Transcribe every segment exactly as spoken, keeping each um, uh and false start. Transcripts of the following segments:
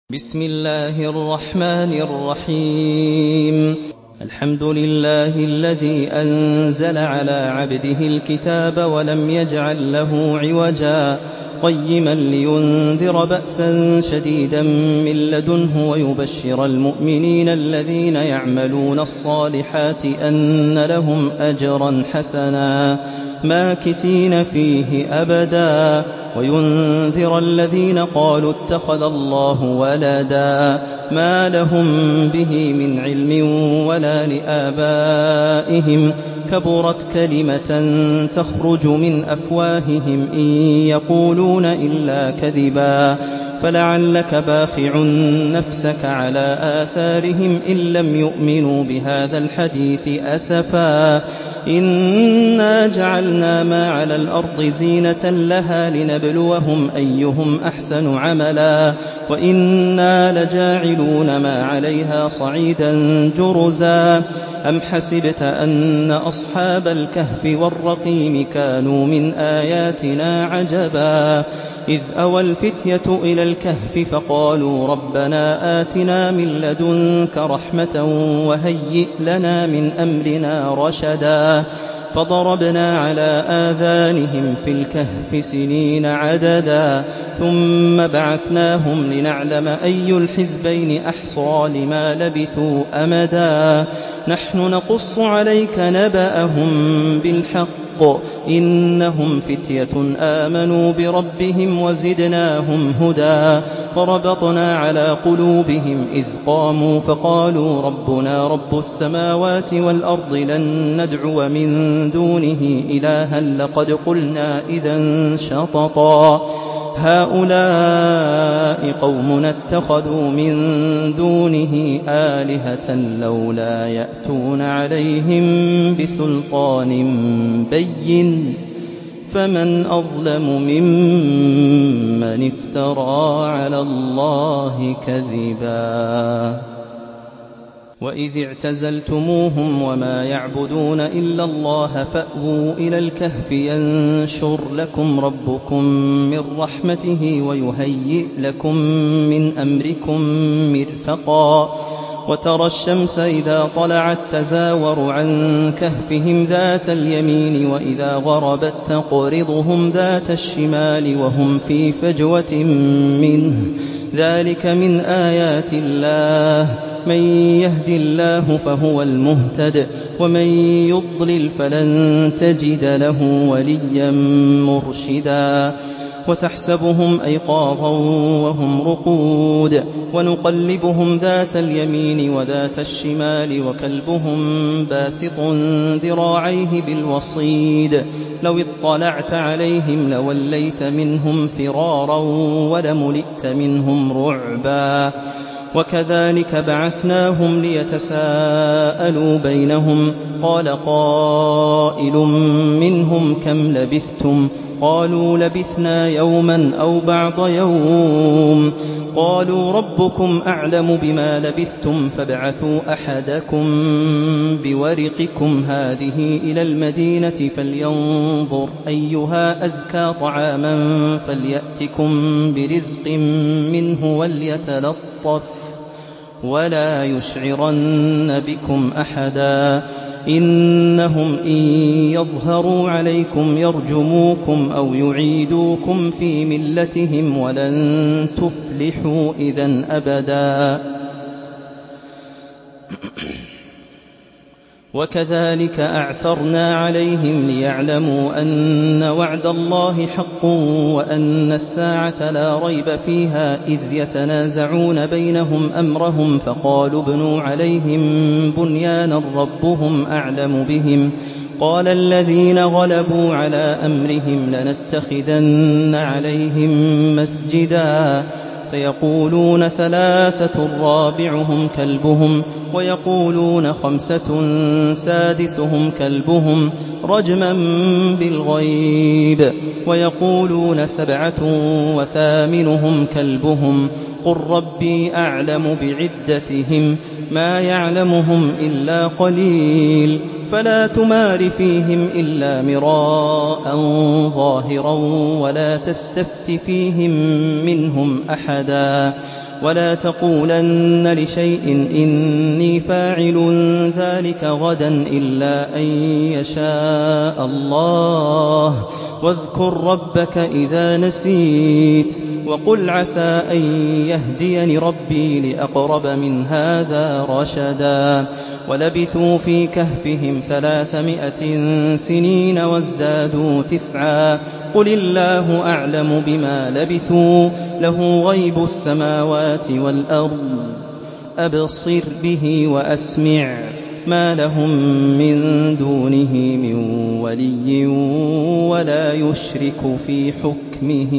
بسم الله الرحمن الرحيم. الحمد لله الذي أنزل على عبده الكتاب ولم يجعل له عوجا قيما لينذر بأسا شديدا من لدنه ويبشر المؤمنين الذين يعملون الصالحات أن لهم أجرا حسنا ماكثين فيه أبدا وينذر الذين قالوا اتخذ الله ولدا ما لهم به من علم ولا لآبائهم كبرت كلمة تخرج من أفواههم إن يقولون إلا كذبا فلعلك باخع نفسك على آثارهم إن لم يؤمنوا بهذا الحديث أسفا إنا جعلنا ما على الأرض زينة لها لنبلوهم أيهم أحسن عملا وإنا لجاعلون ما عليها صعيدا جرزا أم حسبت أن أصحاب الكهف والرقيم كانوا من آياتنا عجبا إذ أوى الفتية إلى الكهف فقالوا ربنا آتنا من لدنك رحمة وهيئ لنا من أمرنا رشدا فضربنا على آذانهم في الكهف سنين عددا ثم بعثناهم لنعلم أي الحزبين أحصى لما لبثوا أمدا نحن نقص عليك نبأهم بالحق إنهم فتية آمنوا بربهم وزدناهم هدى فربطنا على قلوبهم إذ قاموا فقالوا ربنا رب السماوات والأرض لن ندعو من دونه إلها لقد قلنا إذا شططا هؤلاء قومنا اتخذوا من دونه آلهة لولا يأتون عليهم بسلطان بين فمن أظلم ممن افترى على الله كذبا وإذ اعتزلتموهم وما يعبدون إلا الله فأووا إلى الكهف ينشر لكم ربكم من رحمته ويهيئ لكم من أمركم مرفقا وترى الشمس إذا طلعت تزاور عن كهفهم ذات اليمين وإذا غربت تقرضهم ذات الشمال وهم في فجوة منه ذلك من آيات الله من يهد الله فهو المهتد ومن يضلل فلن تجد له وليا مرشدا وتحسبهم أيقاظا وهم رقود ونقلبهم ذات اليمين وذات الشمال وكلبهم باسط ذراعيه بالوصيد لو اطلعت عليهم لوليت منهم فرارا ولملئت منهم رعبا وكذلك بعثناهم ليتساءلوا بينهم قال قائل منهم كم لبثتم قالوا لبثنا يوما أو بعض يوم قالوا ربكم أعلم بما لبثتم فابعثوا أحدكم بورقكم هذه إلى المدينة فلينظر أيها أزكى طعاما فليأتكم برزق منه وليتلطف ولا يشعرن بكم أحدا إنهم إن يظهروا عليكم يرجموكم أو يعيدوكم في ملتهم ولن تفلحوا إذن أبدا وكذلك أعثرنا عليهم ليعلموا أن وعد الله حق وأن الساعة لا ريب فيها إذ يتنازعون بينهم أمرهم فقالوا ابنوا عليهم بنيانا ربهم أعلم بهم قال الذين غلبوا على أمرهم لنتخذن عليهم مسجدا سيقولون ثلاثة رابعهم كلبهم ويقولون خمسة سادسهم كلبهم رجما بالغيب ويقولون سبعة وثامنهم كلبهم قل ربي أعلم بعدتهم ما يعلمهم إلا قليل فلا تمار فيهم إلا مراء ظاهرا ولا تستفت فيهم منهم أحدا ولا تقولن لشيء إني فاعل ذلك غدا إلا أن يشاء الله واذكر ربك إذا نسيت وقل عسى أن يهديني ربي لأقرب من هذا رشدا ولبثوا في كهفهم ثلاثمائة سنين وازدادوا تسعا قل الله أعلم بما لبثوا له غيب السماوات والأرض أبصر به وأسمع ما لهم من دونه من ولي ولا يشرك في حكمه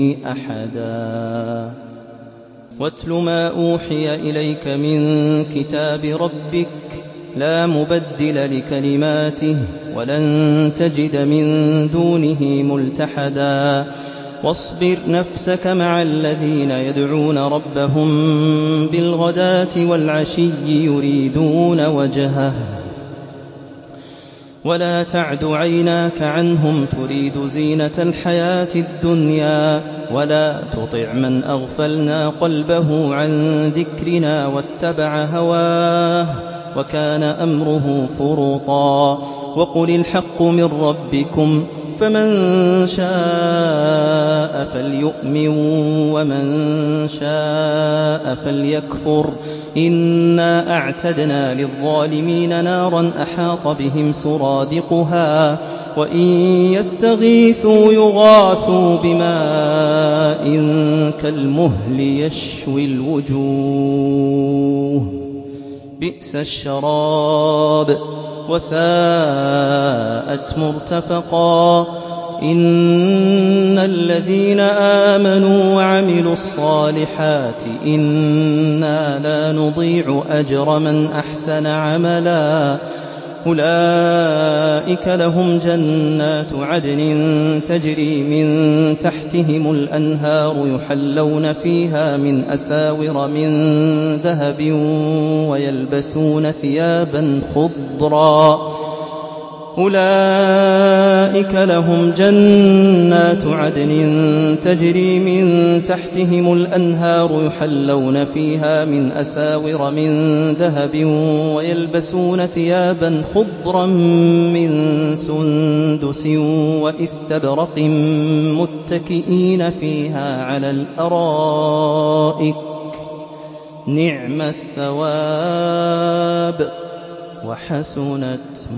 أحدا واتل ما أوحي إليك من كتاب ربك لا مبدل لكلماته ولن تجد من دونه ملتحدا واصبر نفسك مع الذين يدعون ربهم بالغداة والعشي يريدون وجهه ولا تعد عيناك عنهم تريد زينة الحياة الدنيا ولا تطع من أغفلنا قلبه عن ذكرنا واتبع هواه وكان أمره فرطا وقل الحق من ربكم فمن شاء فليؤمن ومن شاء فليكفر إنا أعتدنا للظالمين نارا أحاط بهم سرادقها وإن يستغيثوا يغاثوا بماء كالمهل يشوي الوجوه بئس الشراب وساءت مرتفقا إن الذين آمنوا وعملوا الصالحات إنا لا نضيع أجر من أحسن عملا أولئك لهم جنات عدن تجري من تحتهم الأنهار يحلون فيها من أساور من ذهب ويلبسون ثيابا خضرا أولئك لهم جنات عدن تجري من تحتهم الأنهار يحلون فيها من أساور من ذهب ويلبسون ثيابا خضرا من سندس وإستبرق متكئين فيها على الأرائك نعم الثواب وحسنت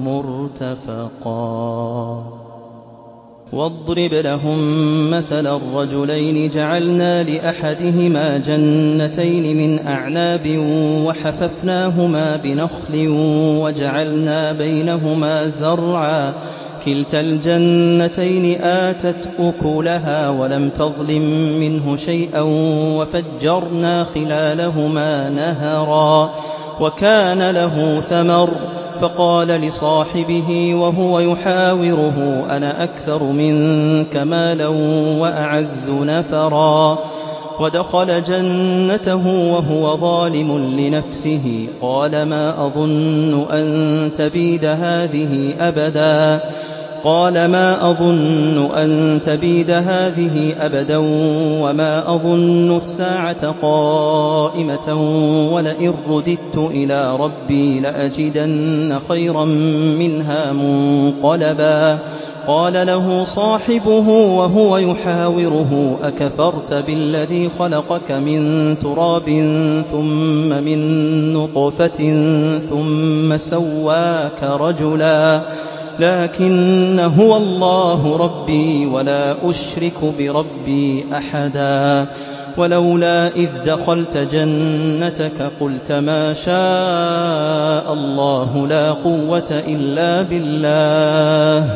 مرتفقا واضرب لهم مثل الرجلين جعلنا لأحدهما جنتين من أعناب وحففناهما بنخل وجعلنا بينهما زرعا كلتا الجنتين آتت أكلها ولم تظلم منه شيئا وفجرنا خلالهما نهرا وكان له ثمر فقال لصاحبه وهو يحاوره أنا أكثر منك مالا وأعز نفرا ودخل جنته وهو ظالم لنفسه قال ما أظن أن تبيد هذه أبدا قال ما أظن أن تبيد هذه أبدا وما أظن الساعة قائمة ولئن رددت إلى ربي لأجدن خيرا منها منقلبا قال له صاحبه وهو يحاوره أكفرت بالذي خلقك من تراب ثم من نطفة ثم سواك رجلا لكن هو الله ربي ولا أشرك بربي أحدا ولولا إذ دخلت جنتك قلت ما شاء الله لا قوة إلا بالله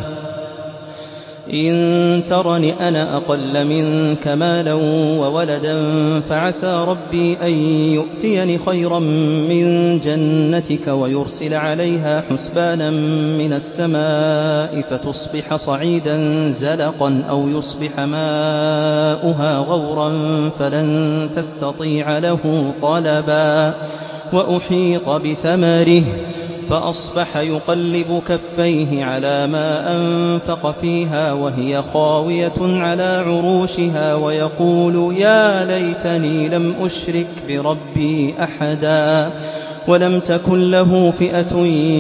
إن ترني أنا أقل منك مالا وولدا فعسى ربي أن يؤتيني خيرا من جنتك ويرسل عليها حسبانا من السماء فتصبح صعيدا زلقا أو يصبح ماؤها غورا فلن تستطيع له طلبا وأحيط بثمره فأصبح يقلب كفيه على ما أنفق فيها وهي خاوية على عروشها ويقول يا ليتني لم أشرك بربي أحدا ولم تكن له فئة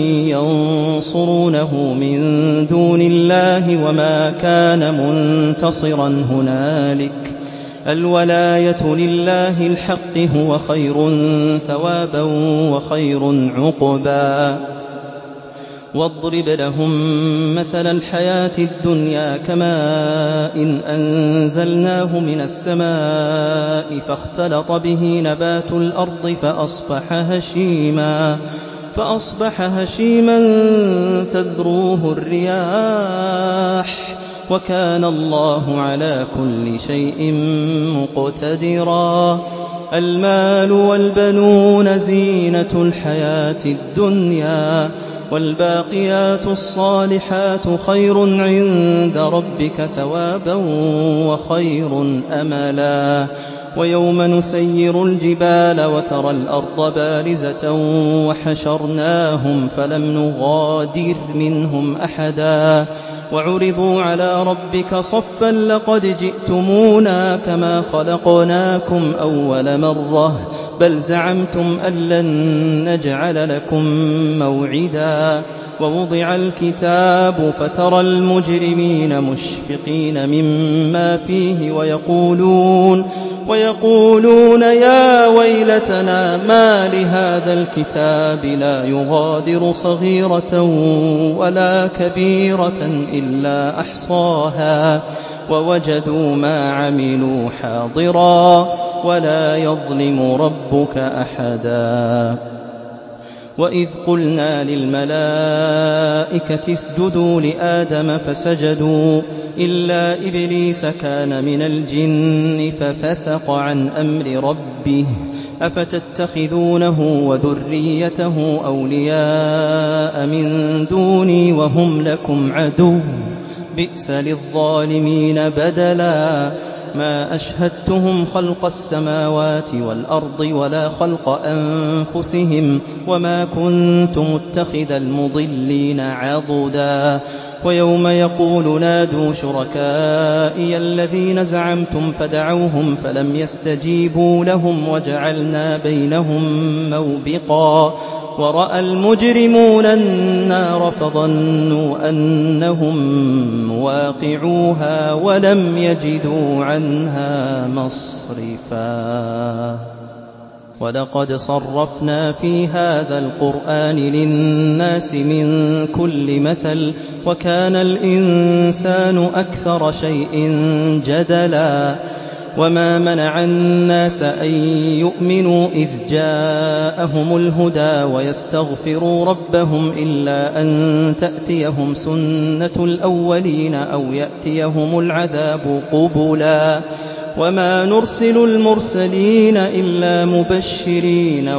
ينصرونه من دون الله وما كان منتصرا هنالك الولاية لله الحق هو خير ثوابا وخير عقبا واضرب لهم مثل الحياة الدنيا كماء إن أنزلناه من السماء فاختلط به نبات الأرض فأصبح هشيما فأصبح هشيما تذروه الرياح وكان الله على كل شيء مقتدرا المال والبنون زينة الحياة الدنيا والباقيات الصالحات خير عند ربك ثوابا وخير أملا ويوم نسير الجبال وترى الأرض بارزة وحشرناهم فلم نغادر منهم أحدا وعرضوا على ربك صفا لقد جئتمونا كما خلقناكم أول مرة بل زعمتم أن لن نجعل لكم موعدا ووضع الكتاب فترى المجرمين مشفقين مما فيه ويقولون ويقولون يا ويلتنا ما لهذا الكتاب لا يغادر صغيرة ولا كبيرة إلا أحصاها ووجدوا ما عملوا حاضرا ولا يظلم ربك أحدا وإذ قلنا للملائكة اسجدوا لآدم فسجدوا إلا إبليس كان من الجن ففسق عن أمر ربه أفتتخذونه وذريته أولياء من دوني وهم لكم عدو بئس للظالمين بدلا ما أشهدتهم خلق السماوات والأرض ولا خلق أنفسهم وما كنت متخذ المضلين عضدا ويوم يقول نادوا شركائي الذين زعمتم فدعوهم فلم يستجيبوا لهم وجعلنا بينهم موبقا ورأى المجرمون النار فظنوا أنهم مواقعوها ولم يجدوا عنها مصرفا ولقد صرفنا في هذا القرآن للناس من كل مثل وكان الإنسان أكثر شيء جدلا وما منع الناس أن يؤمنوا إذ جاءهم الهدى ويستغفروا ربهم إلا أن تأتيهم سنة الأولين أو يأتيهم العذاب قبلا وما نرسل المرسلين إلا مبشرين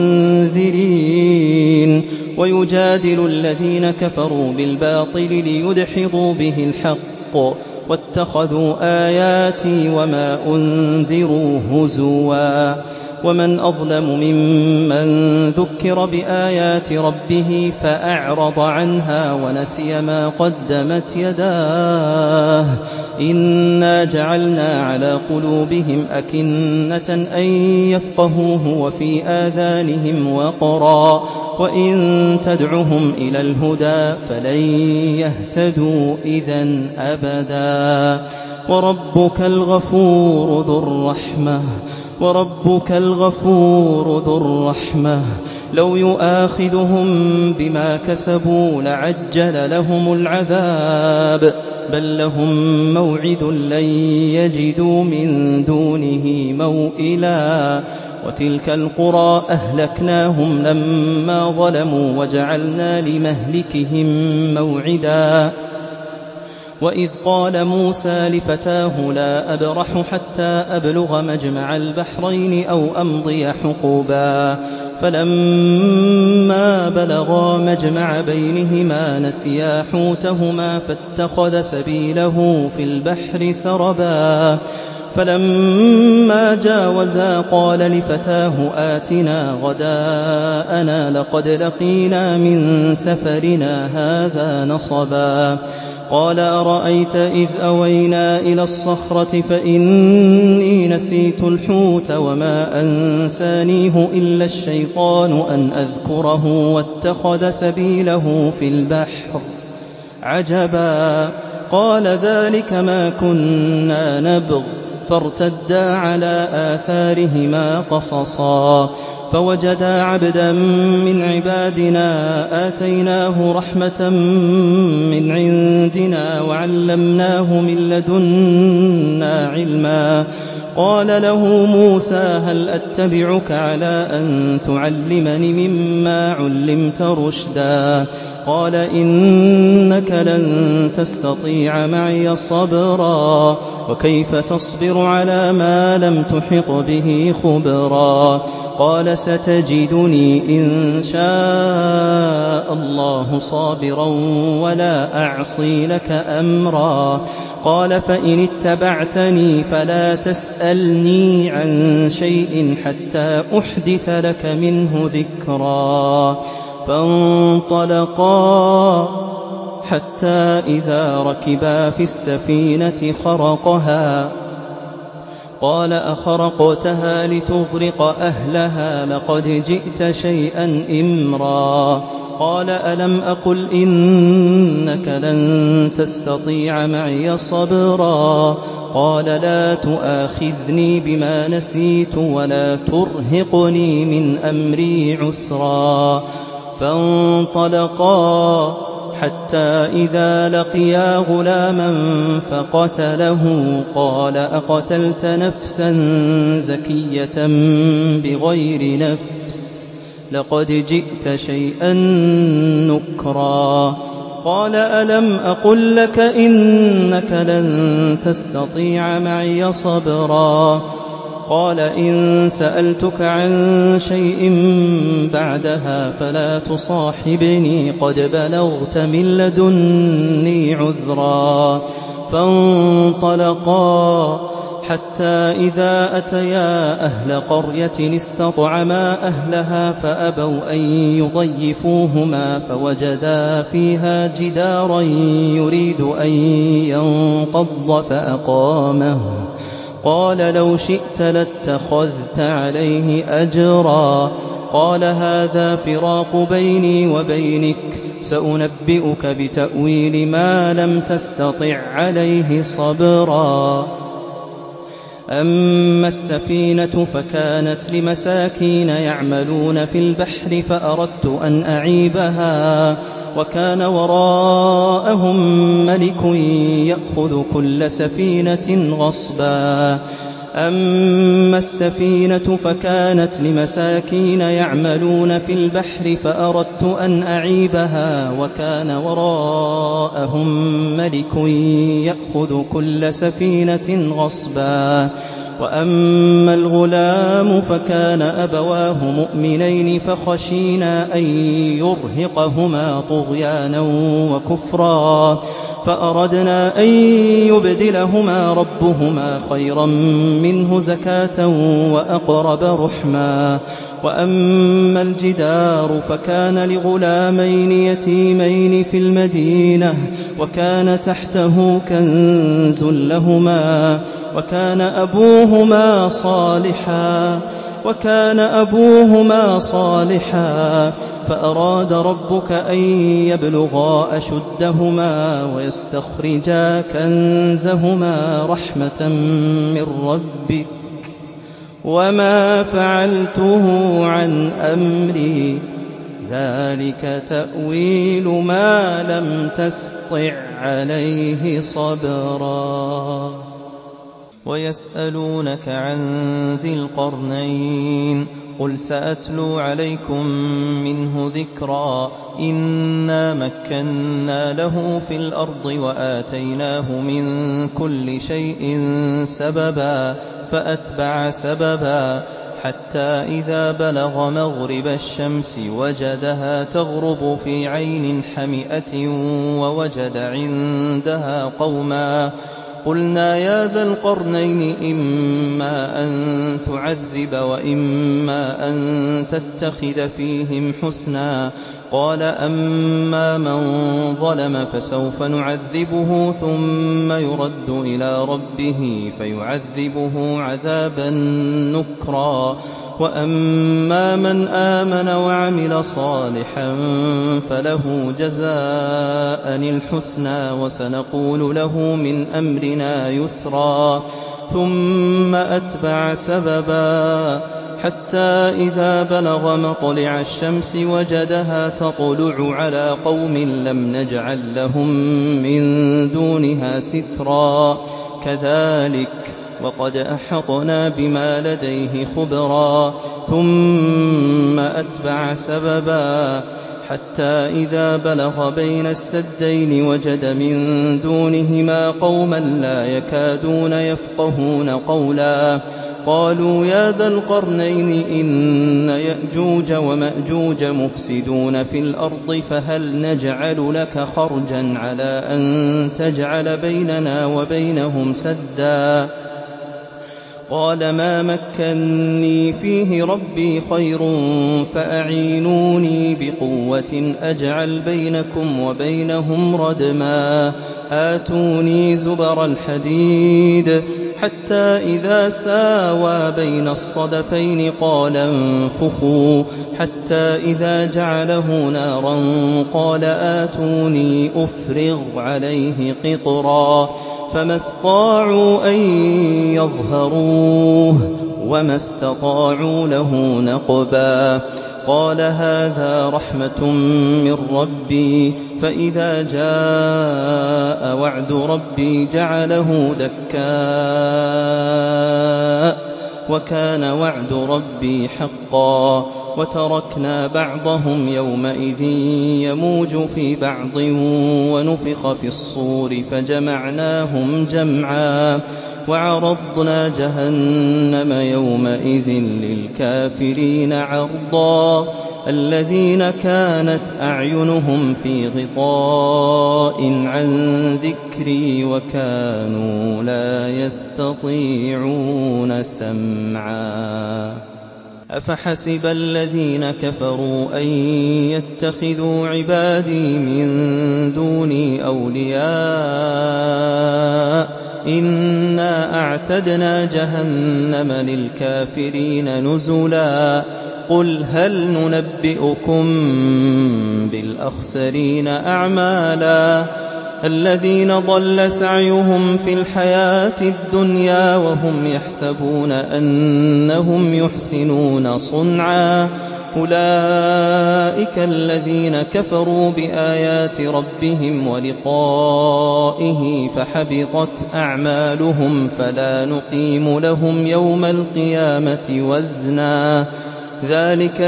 ومنذرين ويجادل الذين كفروا بالباطل ليدحضوا به الحق واتخذوا آياتي وما أنذروا هزوا ومن أظلم ممن ذكر بآيات ربه فأعرض عنها ونسي ما قدمت يداه إنا جعلنا على قلوبهم أكنة أن يفقهوه وفي آذانهم وقرا وإن تدعهم إلى الهدى فلن يهتدوا إذن أبدا وربك الغفور ذو الرحمة وربك الغفور ذو الرحمة لو يؤاخذهم بما كسبوا لعجل لهم العذاب بل لهم موعد لن يجدوا من دونه موئلا وتلك القرى أهلكناهم لما ظلموا وجعلنا لمهلكهم موعدا وإذ قال موسى لفتاه لا أبرح حتى أبلغ مجمع البحرين أو أمضي حقوبا فلما بلغا مجمع بينهما نسيا حوتهما فاتخذ سبيله في البحر سربا فلما جاوزا قال لفتاه آتنا غداءنا لقد لقينا من سفرنا هذا نصبا قال أرأيت إذ أوينا إلى الصخرة فإني نسيت الحوت وما أنسانيه إلا الشيطان أن أذكره واتخذ سبيله في البحر عجبا قال ذلك ما كنا نبغ فارتدا على آثارهما قصصا فوجدا عبدا من عبادنا آتيناه رحمة من عندنا وعلمناه من لدنا علما قال له موسى هل أتبعك على أن تعلمني مما علمت رشدا قال إنك لن تستطيع معي صبرا وكيف تصبر على ما لم تحط به خبرا قال ستجدني إن شاء الله صابرا ولا أعصي لك أمرا قال فإن اتبعتني فلا تسألني عن شيء حتى أحدث لك منه ذكرا فانطلقا حتى إذا ركبا في السفينة خرقها قال أخرقتها لتغرق أهلها لقد جئت شيئا إمرا قال ألم أقل إنك لن تستطيع معي صبرا قال لا تؤاخذني بما نسيت ولا ترهقني من أمري عسرا فانطلقا حتى إذا لقيا غلاما فقتله قال أقتلت نفسا زكية بغير نفس لقد جئت شيئا نكرا قال ألم أقل لك إنك لن تستطيع معي صبرا قال إن سألتك عن شيء بعدها فلا تصاحبني قد بلغت من لدني عذرا فانطلقا حتى إذا أتيا أهل قرية استطعما أهلها فأبوا أن يضيفوهما فوجدا فيها جدارا يريد أن ينقض فأقامه قال لو شئت لاتخذت عليه أجرا قال هذا فراق بيني وبينك سأنبئك بتأويل ما لم تستطع عليه صبرا أما السفينة فكانت لمساكين يعملون في البحر فأردت أن أعيبها وكان وراءهم ملك يأخذ كل سفينة غصبا أما السفينة فكانت لمساكين يعملون في البحر فأردت أن أعيبها وكان وراءهم ملك يأخذ كل سفينة غصبا وأما الغلام فكان أبواه مؤمنين فخشينا أن يرهقهما طغيانا وكفرا فأردنا أن يبدلهما ربهما خيرا منه زكاة وأقرب رحما وأما الجدار فكان لغلامين يتيمين في المدينة وكان تحته كنز لهما وكان أبوهما صالحا وكان أبوهما صالحا فأراد ربك أن يبلغا أشدهما ويستخرجا كنزهما رحمة من ربك وما فعلته عن أمري ذلك تأويل ما لم تسطع عليه صبرا ويسألونك عن ذي القرنين قل سأتلو عليكم منه ذكرا إنا مكنا له في الأرض وآتيناه من كل شيء سببا فأتبع سببا حتى إذا بلغ مغرب الشمس وجدها تغرب في عين حمئة ووجد عندها قوما قلنا يا ذا القرنين إما أن تعذب وإما أن تتخذ فيهم حسنا قال أما من ظلم فسوف نعذبه ثم يرد إلى ربه فيعذبه عذابا نكرا وأما من آمن وعمل صالحا فله جزاء الحسنى وسنقول له من أمرنا يسرا ثم أتبع سببا حتى إذا بلغ مطلع الشمس وجدها تطلع على قوم لم نجعل لهم من دونها سترا كذلك وقد أحطنا بما لديه خبرا ثم أتبع سببا حتى إذا بلغ بين السدين وجد من دونهما قوما لا يكادون يفقهون قولا قالوا يا ذا القرنين إن يأجوج ومأجوج مفسدون في الأرض فهل نجعل لك خرجا على أن تجعل بيننا وبينهم سدا قال ما مكني فيه ربي خير فأعينوني بقوة أجعل بينكم وبينهم ردما آتوني زبر الحديد حتى إذا ساوى بين الصدفين قال انفخوا حتى إذا جعله نارا قال آتوني أفرغ عليه قطرا فما استطاعوا أن يظهروه وما استطاعوا له نقبا قال هذا رحمة من ربي فإذا جاء وعد ربي جعله دكاء وكان وعد ربي حقا وتركنا بعضهم يومئذ يموج في بعض ونفخ في الصور فجمعناهم جمعا وعرضنا جهنم يومئذ للكافرين عرضا الذين كانت أعينهم في غطاء عن ذكري وكانوا لا يستطيعون سمعا أفحسب الذين كفروا أن يتخذوا عبادي من دوني أولياء إنا أعتدنا جهنم للكافرين نزلا قل هل ننبئكم بالأخسرين أعمالا الذين ضل سعيهم في الحياة الدنيا وهم يحسبون أنهم يحسنون صنعا أولئك الذين كفروا بآيات ربهم ولقائه فحبطت أعمالهم فلا نقيم لهم يوم القيامة وزنا ذلك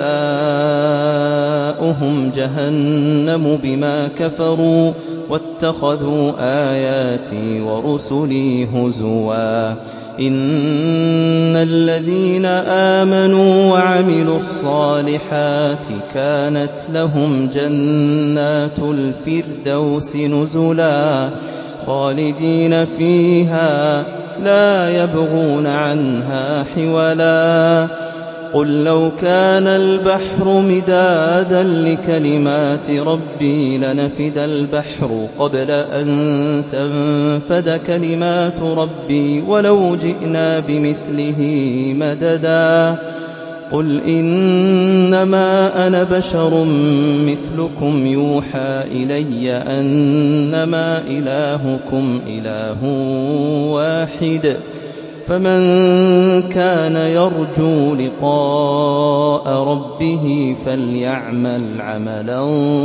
جزاؤهم جهنم بما كفروا واتخذوا آياتي ورسلي هزوا إن الذين آمنوا وعملوا الصالحات كانت لهم جنات الفردوس نزلا خالدين فيها لا يبغون عنها حولا قل لو كان البحر مدادا لكلمات ربي لنفد البحر قبل أن تنفد كلمات ربي ولو جئنا بمثله مددا قل إنما أنا بشر مثلكم يوحى إلي أنما إلهكم إله واحد فمن كان يرجو لقاء ربه فليعمل عملا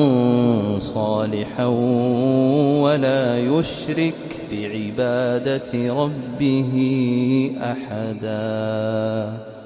صالحا ولا يشرك بعبادة ربه أحدا.